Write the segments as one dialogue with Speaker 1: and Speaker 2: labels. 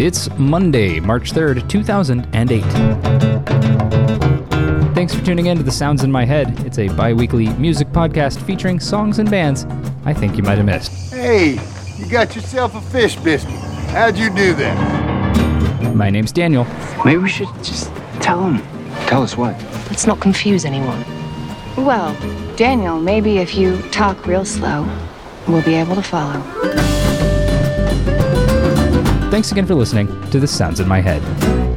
Speaker 1: It's Monday, March 3rd, 2008. Thanks for tuning in to The Sounds in My Head. It's a bi-weekly music podcast featuring songs and bands I think you might have missed.
Speaker 2: Hey, you got yourself a fish biscuit. How'd you do that?
Speaker 1: My name's Daniel.
Speaker 3: Maybe we should just tell him. Tell us what?
Speaker 4: Let's not confuse anyone.
Speaker 5: Well, Daniel, maybe if you talk real slow, we'll be able to follow.
Speaker 1: Thanks again for listening to The Sounds in My Head.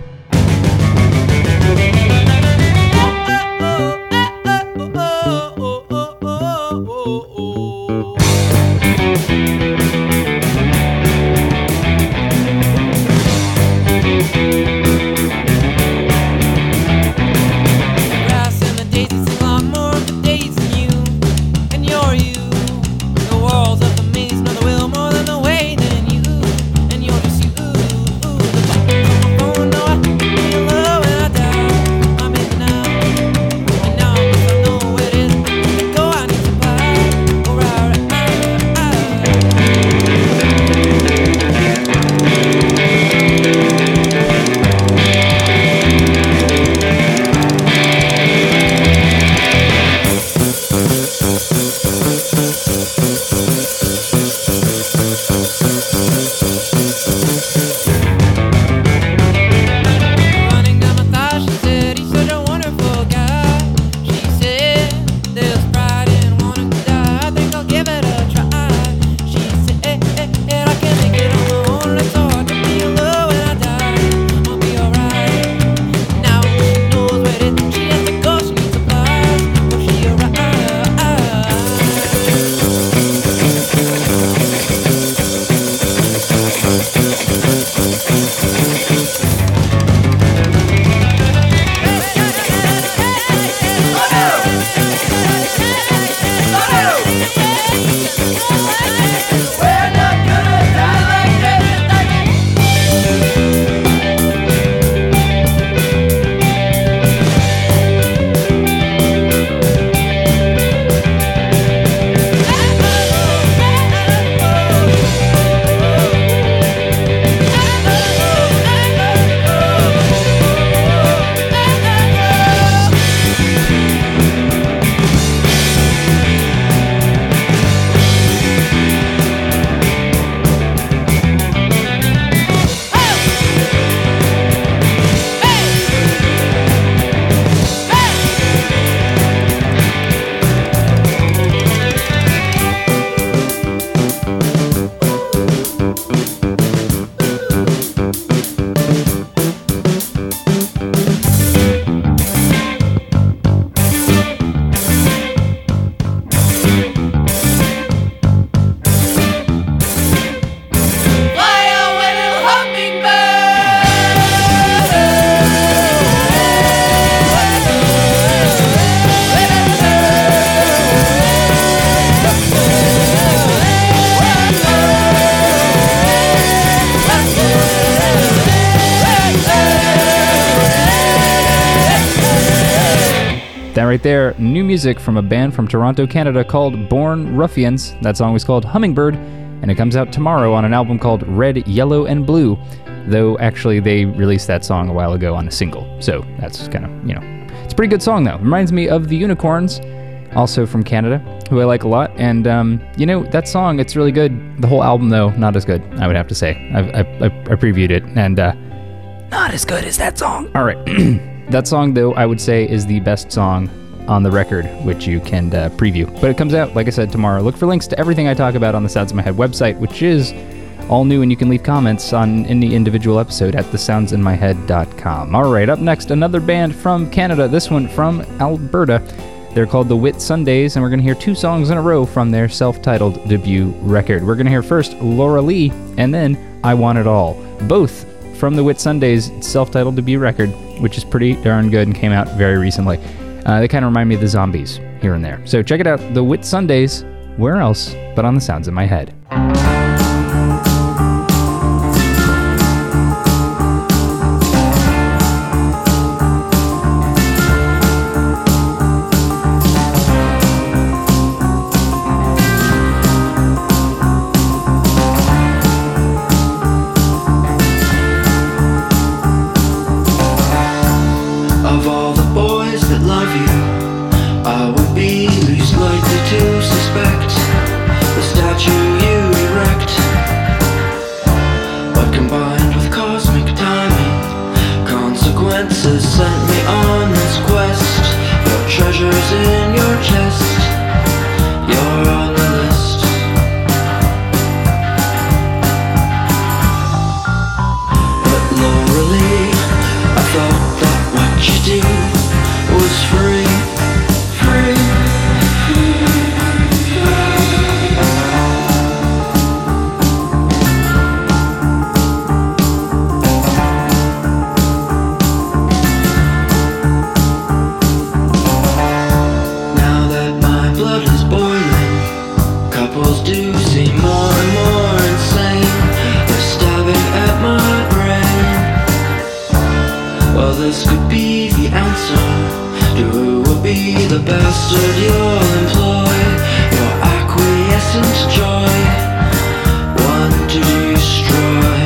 Speaker 1: That right there, new music from a band from Toronto, Canada called Born Ruffians. That song was called Hummingbird, and it comes out tomorrow on an album called Red, Yellow, and Blue, though actually they released that song a while ago on a single, so that's kind of, it's a pretty good song though. Reminds me of the Unicorns, also from Canada, who I like a lot, and that song, it's really good. The whole album though, not as good, I would have to say. I previewed it, and not as good as that song. All right. That song, though, I would say is the best song on the record, which you can preview. But it comes out, like I said, tomorrow. Look for links to everything I talk about on the Sounds in My Head website, which is all new, and you can leave comments on any individual episode at thesoundsinmyhead.com. All right, up next, another band from Canada, this one from Alberta. They're called the Whitsundays, and we're going to hear two songs in a row from their self-titled debut record. We're going to hear first Laura Lee, and then I Want It All, both from the Whitsundays' self-titled debut record, which is pretty darn good and came out very recently. They kind of remind me of the Zombies here and there. So check it out, the Whitsundays, where else but on the Sounds in My Head.
Speaker 4: mastered your employ, your acquiescent joy, one to destroy.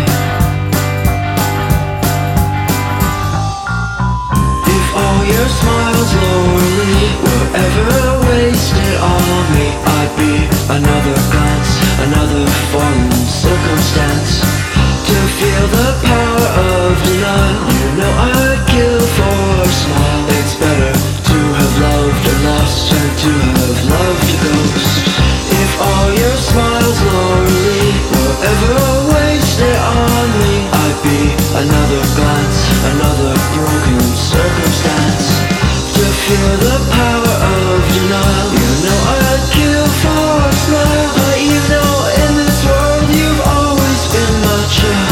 Speaker 4: If all your smiles lowly were ever wasted on me, I'd be another glance, another fallen circumstance. To feel the power of denial, you know I'd kill for a smile. It's better to have loved a lost than to have loved a ghost. If all your smiles lowly were ever wasted on me, I'd be another glance, another broken circumstance. To feel the power of denial, you know I'd kill for a smile. But you know in this world you've always been my treasure.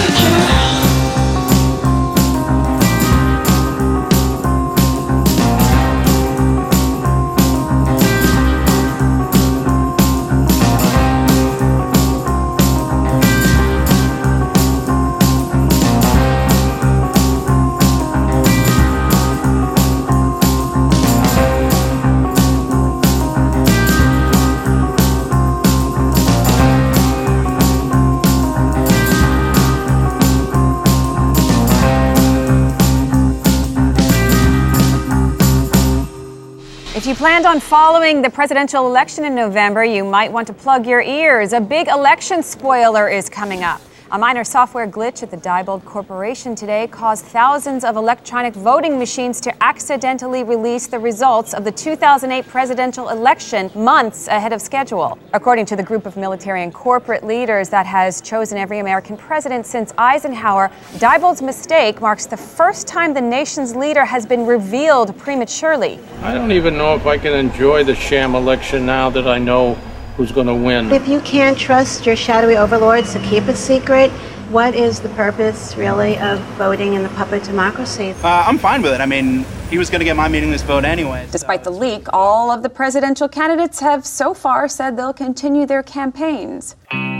Speaker 6: If you planned on following the presidential election in November, you might want to plug your ears. A big election spoiler is coming up. A minor software glitch at the Diebold Corporation today caused thousands of electronic voting machines to accidentally release the results of the 2008 presidential election months ahead of schedule. According to the group of military and corporate leaders that has chosen every American president since Eisenhower, Diebold's mistake marks the first time the nation's leader has been revealed prematurely.
Speaker 7: I don't even know if I can enjoy the sham election now that I know who's going to win.
Speaker 8: If you can't trust your shadowy overlords to keep it secret, what is the purpose, really, of voting in the puppet democracy?
Speaker 9: I'm fine with it. I mean, he was going to get my meaningless vote anyway.
Speaker 6: Despite the leak, all of the presidential candidates have so far said they'll continue their campaigns.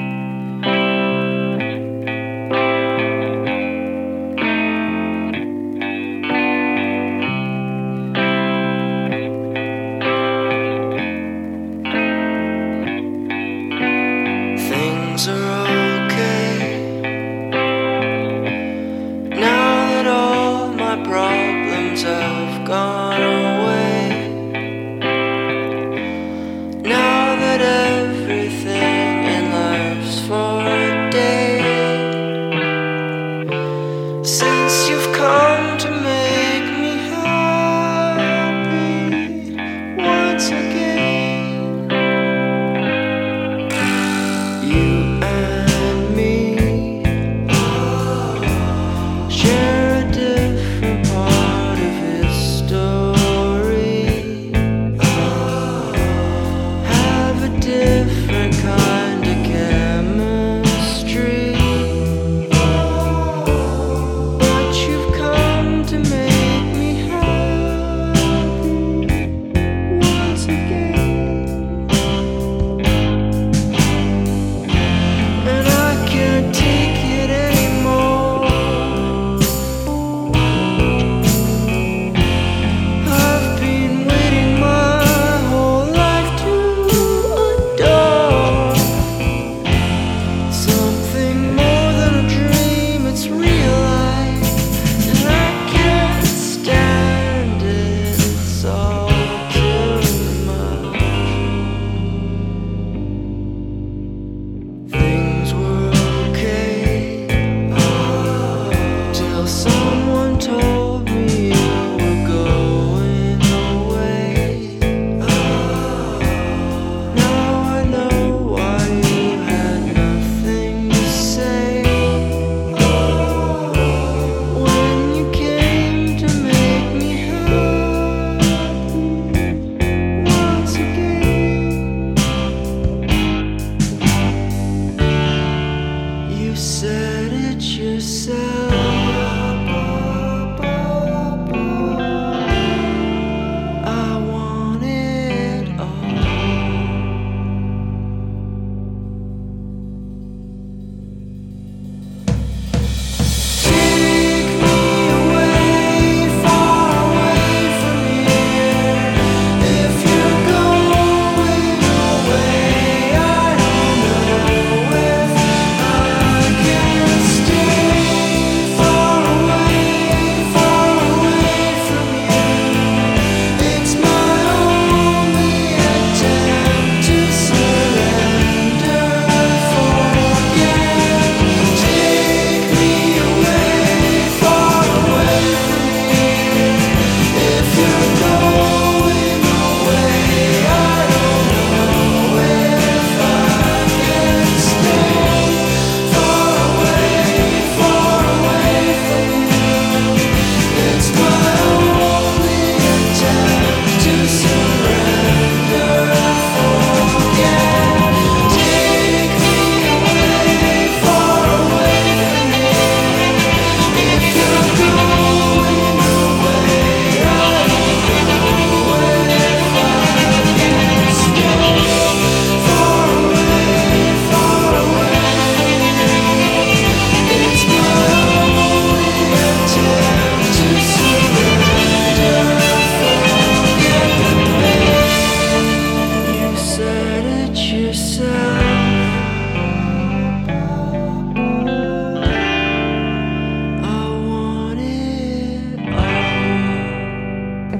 Speaker 4: Things are okay now that all my problems have gone away. Now that everything in life's for a day. Since you've come to make me happy once again, you and me share a different part of history, have a different kind of chemistry, but you've come to make me happy once again. And I can't take it anymore. I've been waiting my whole life to adore something more than a dream. It's real life, and I can't stand it. It's all too much. Things were okay till someone told me you were going away. Now I know why you had nothing to say when you came to make me happy once again. You said it yourself. I want it all. Take me away, far away from here. If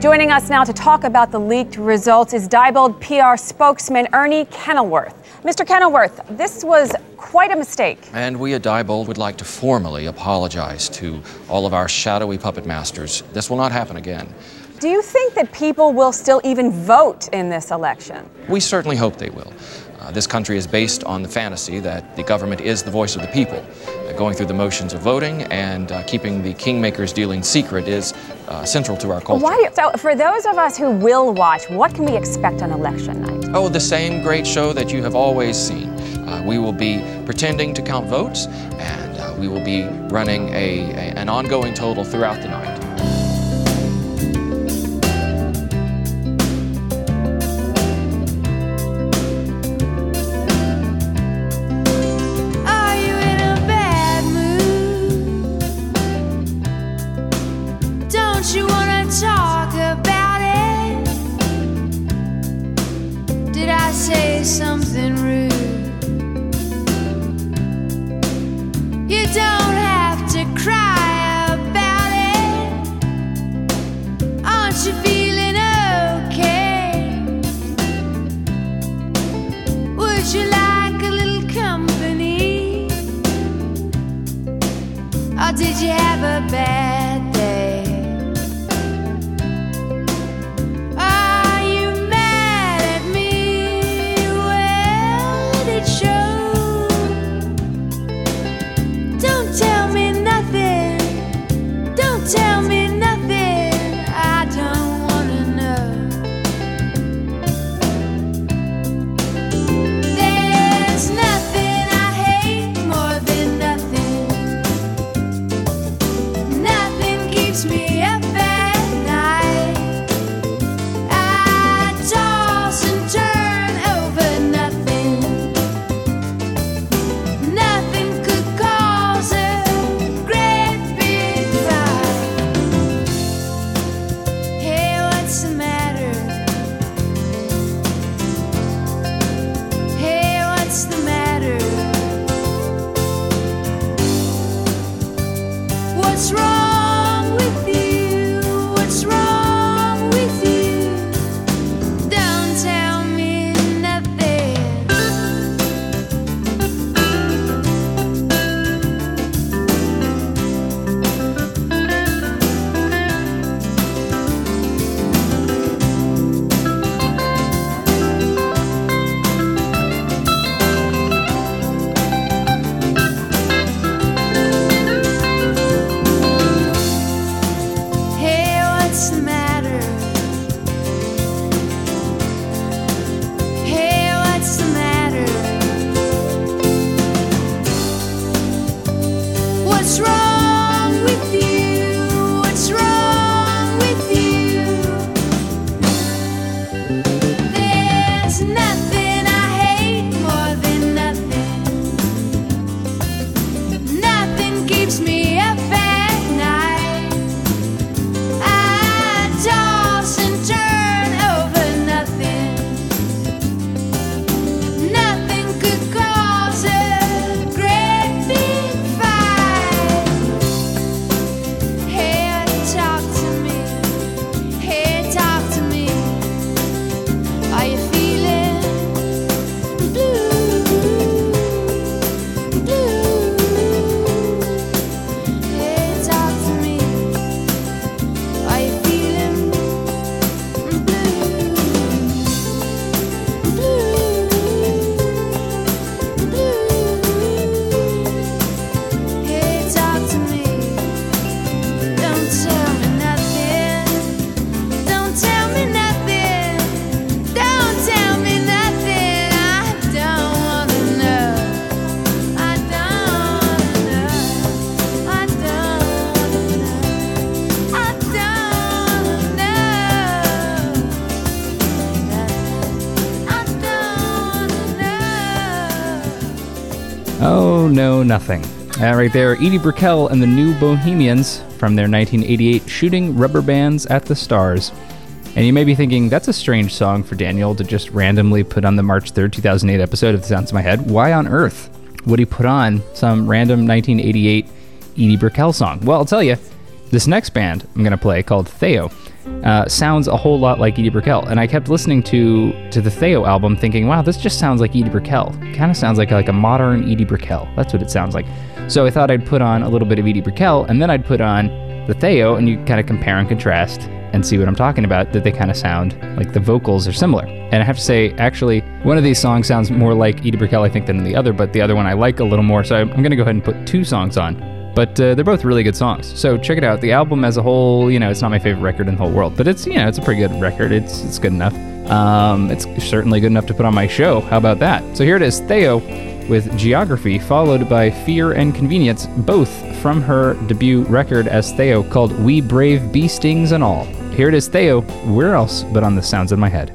Speaker 6: Joining us now to talk about the leaked results is Diebold PR spokesman Ernie Kenilworth. Mr. Kenilworth, this was quite a mistake.
Speaker 10: And we at Diebold would like to formally apologize to all of our shadowy puppet masters. This will not happen again.
Speaker 6: Do you think that people will still even vote in this election?
Speaker 10: We certainly hope they will. This country is based on the fantasy that the government is the voice of the people. Going through the motions of voting and keeping the kingmakers dealing secret is central to our culture.
Speaker 6: So for those of us who will watch, what can we expect on election night?
Speaker 10: Oh, the same great show that you have always seen. We will be pretending to count votes, and we will be running an ongoing total throughout the night.
Speaker 4: You wanna talk about it? Did I say something rude? You don't have to cry about it. Aren't you feeling okay? Would you like a little company? Or did you have a bad day? Tell me nothing, I don't wanna know. There's nothing I hate more than nothing. Nothing keeps me up at night. I toss and turn over nothing. Nothing could cause a great big fight. What's the matter? Hey, what's the matter? What's wrong with you? What's wrong with you? Don't tell me nothing. What's wrong with you? What's wrong with you? There's nothing I hate more than nothing. Nothing keeps me up at night. I toss and turn over nothing. Nothing could cause a great big fight. Hey, talk to me. Hey, talk to me. Are you feeling blue? Blue. Hey, talk to me. Are you feeling blue? Blue. Blue. Hey, talk to me. Don't tell me nothing. Don't tell me nothing. Don't tell me nothing. I don't wanna know. I don't wanna know. I don't wanna know. I don't wanna know. I don't wanna know.
Speaker 1: Oh, no, nothing. Right there, Edie Brickell and the New Bohemians from their 1988 Shooting Rubber Bands at the Stars. And you may be thinking, that's a strange song for Daniel to just randomly put on the March 3rd, 2008 episode of The Sounds of My Head. Why on earth would he put on some random 1988 Edie Brickell song? Well, I'll tell you, this next band I'm going to play, called Theo, sounds a whole lot like Edie Brickell. And I kept listening to the Theo album thinking, wow, this just sounds like Edie Brickell. Kind of sounds like a modern Edie Brickell. That's what it sounds like. So I thought I'd put on a little bit of Edie Brickell, and then I'd put on the Theo, and you kind of compare and contrast and see what I'm talking about, that they kind of sound like the vocals are similar. And I have to say, actually, one of these songs sounds more like Edie Brickell, I think, than the other, but the other one I like a little more, so I'm going to go ahead and put 2 songs on. But they're both really good songs, so check it out. The album as a whole, it's not my favorite record in the whole world, but it's, it's a pretty good record. It's good enough. It's certainly good enough to put on my show. How about that? So here it is, Theo with Geography, followed by Fear and Convenience, both from her debut record as Theo called We Brave Bee Stings and All. Here it is, Theo, where else but on The Sounds in My Head.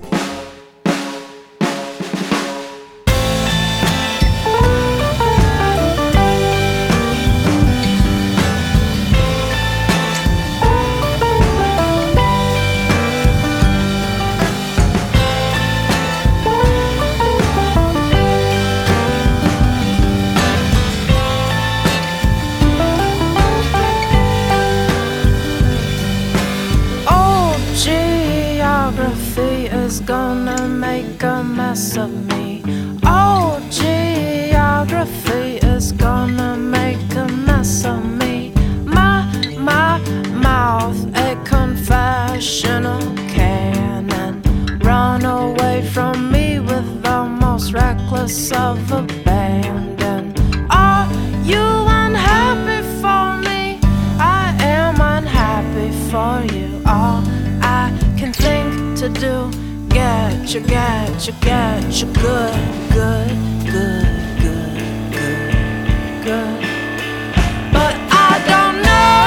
Speaker 11: Of abandon. Are you unhappy for me? I am unhappy for you. All I can think to do, get you good. But I don't know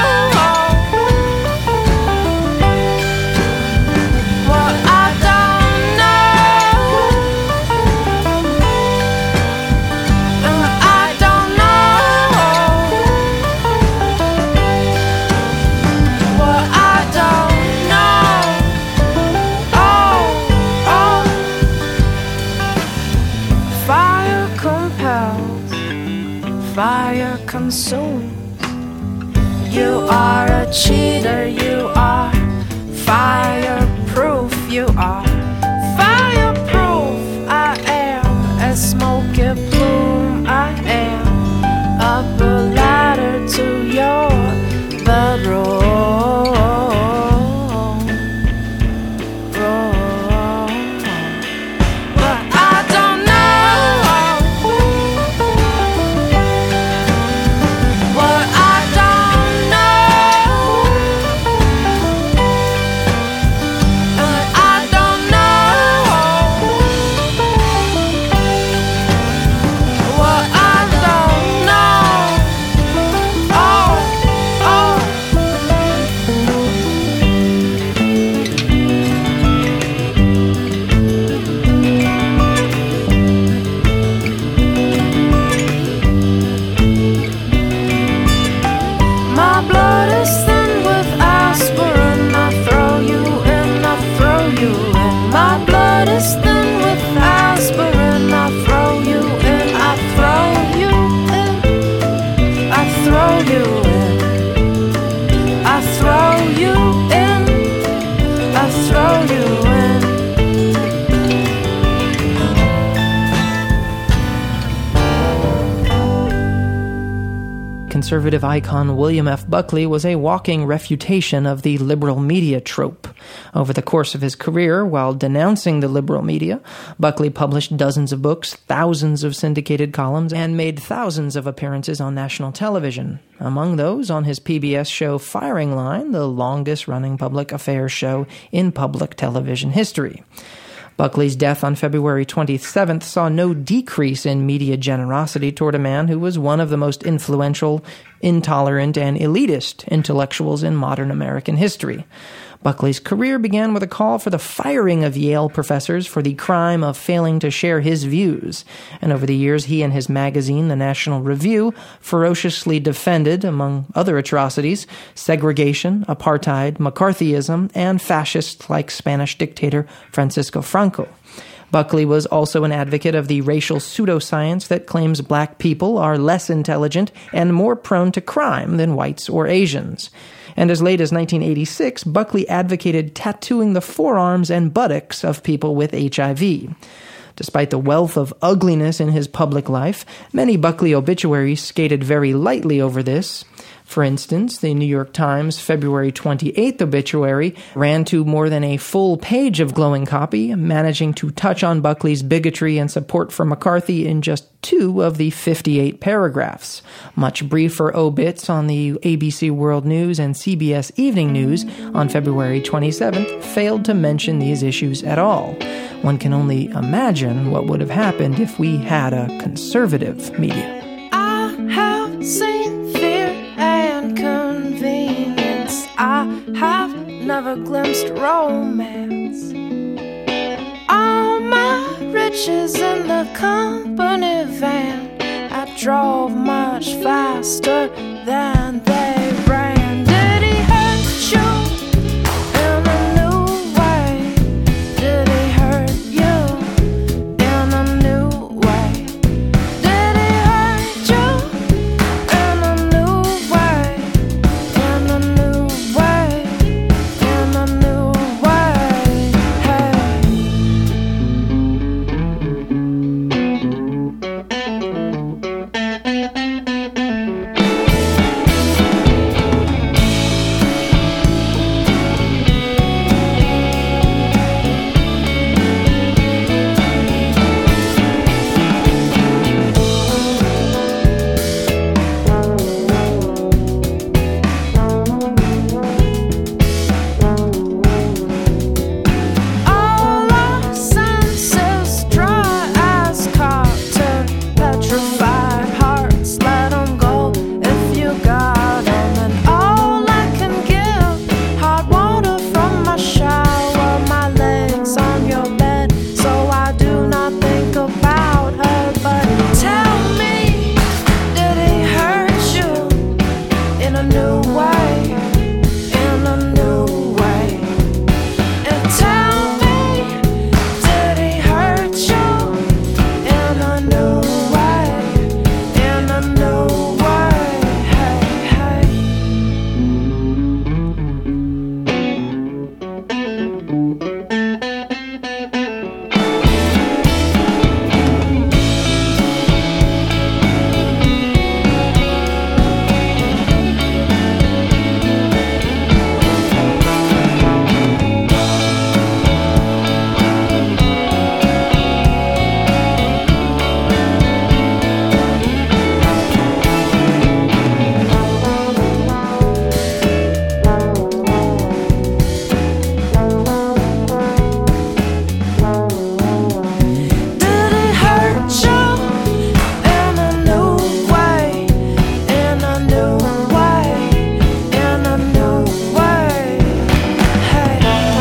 Speaker 11: what I don't know. Fire consumes. You are a cheater, you are fireproof, you are fireproof. I am a smoky plume, I am up a ladder to your bedroom.
Speaker 12: Conservative icon William F. Buckley was a walking refutation of the liberal media trope. Over the course of his career, while denouncing the liberal media, Buckley published dozens of books, thousands of syndicated columns, and made thousands of appearances on national television. Among those, on his PBS show Firing Line, the longest-running public affairs show in public television history. Buckley's death on February 27th saw no decrease in media generosity toward a man who was one of the most influential, intolerant, and elitist intellectuals in modern American history. Buckley's career began with a call for the firing of Yale professors for the crime of failing to share his views. And over the years, he and his magazine, The National Review, ferociously defended, among other atrocities, segregation, apartheid, McCarthyism, and fascists like Spanish dictator Francisco Franco. Buckley was also an advocate of the racial pseudoscience that claims black people are less intelligent and more prone to crime than whites or Asians. And as late as 1986, Buckley advocated tattooing the forearms and buttocks of people with HIV. Despite the wealth of ugliness in his public life, many Buckley obituaries skated very lightly over this. For instance, the New York Times February 28th obituary ran to more than a full page of glowing copy, managing to touch on Buckley's bigotry and support for McCarthy in just 2 of the 58 paragraphs. Much briefer obits on the ABC World News and CBS Evening News on February 27th failed to mention these issues at all. One can only imagine what would have happened if we had a conservative media.
Speaker 11: I have seen fear and convenience. I have never glimpsed romance. All my riches in the company van. I drove much faster than they ran. Did he hurt you in a new way? Did he hurt you in a new way? Did he hurt you in a new way? In a new way? In a new way? Hey. All our senses dry as cotton, petrified hearts, let 'em go if you got 'em. And all I can give, hot water from my shower, my legs on your bed, so I do not think about her. But tell me, did he hurt you in a new way? In a new way? And tell me, did he hurt you in a new way? In a new way? Hey, hey. Did he hurt you in a new way? In a new way? In a new way? Hey.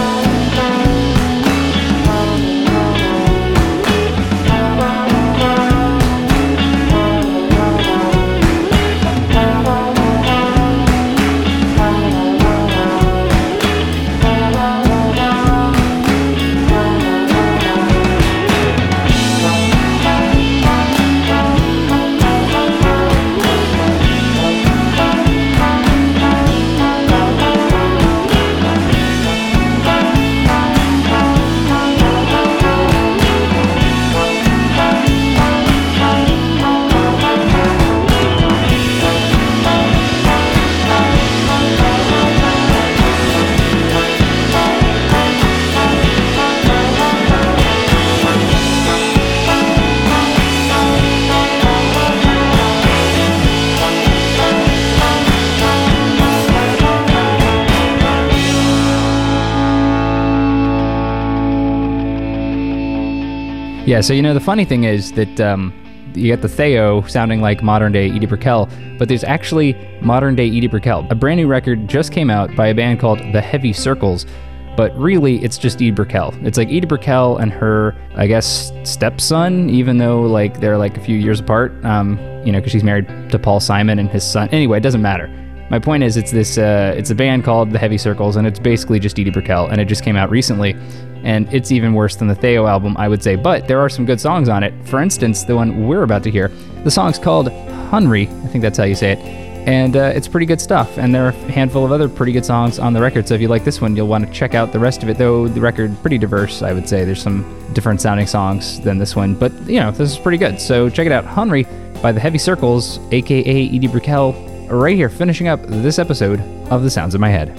Speaker 1: Yeah, so the funny thing is that you get the Theo sounding like modern-day Edie Brickell, but there's actually modern-day Edie Brickell. A brand new record just came out by a band called The Heavy Circles, but really it's just Edie Brickell. It's like Edie Brickell and her, I guess, stepson, even though they're a few years apart, because she's married to Paul Simon and his son. Anyway, it doesn't matter. My point is, it's a band called The Heavy Circles, and it's basically just Edie Brickell, and it just came out recently, and it's even worse than the Theo album, I would say, but there are some good songs on it. For instance, the one we're about to hear, the song's called Henry, I think that's how you say it, And it's pretty good stuff. And there are a handful of other pretty good songs on the record. So if you like this one, you'll want to check out the rest of it. Though the record pretty diverse, I would say. There's some different sounding songs than this one. But, this is pretty good. So check it out. Henri by the Heavy Circles, a.k.a. Edie Brickell, right here finishing up this episode of The Sounds in My Head.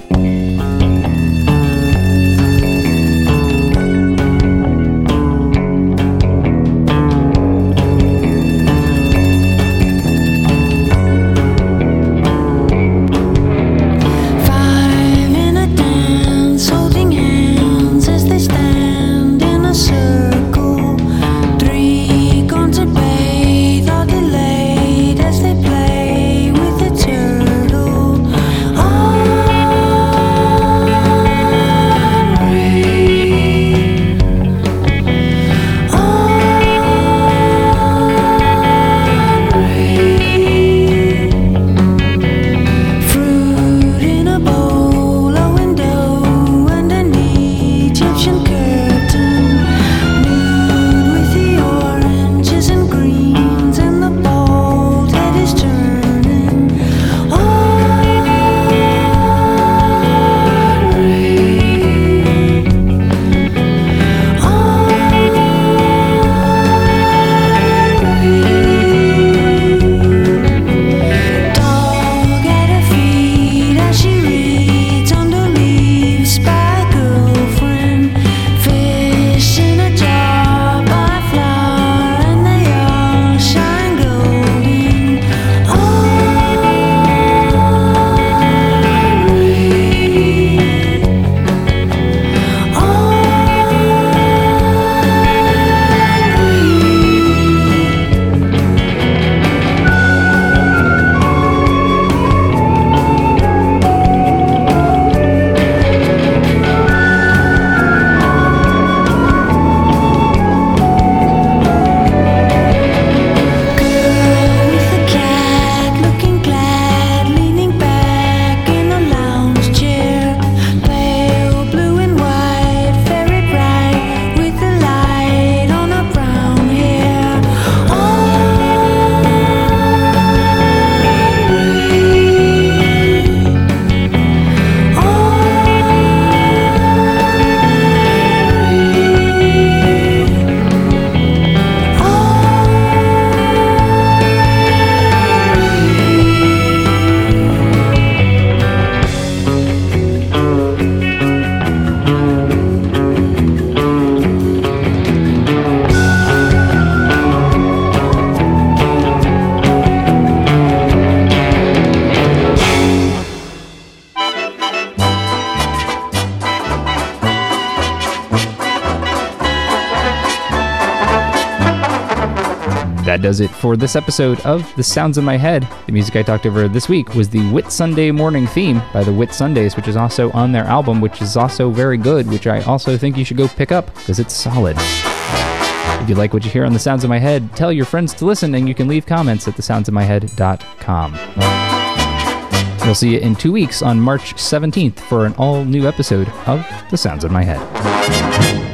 Speaker 1: That does it for this episode of The Sounds in My Head. The music I talked over this week was the Whit Sunday Morning theme by the Whit Sundays, which is also on their album, which is also very good, which I also think you should go pick up because it's solid. If you like what you hear on The Sounds in My Head, tell your friends to listen, and you can leave comments at thesoundsinmyhead.com. We'll see you in 2 weeks on March 17th for an all-new episode of The Sounds in My Head.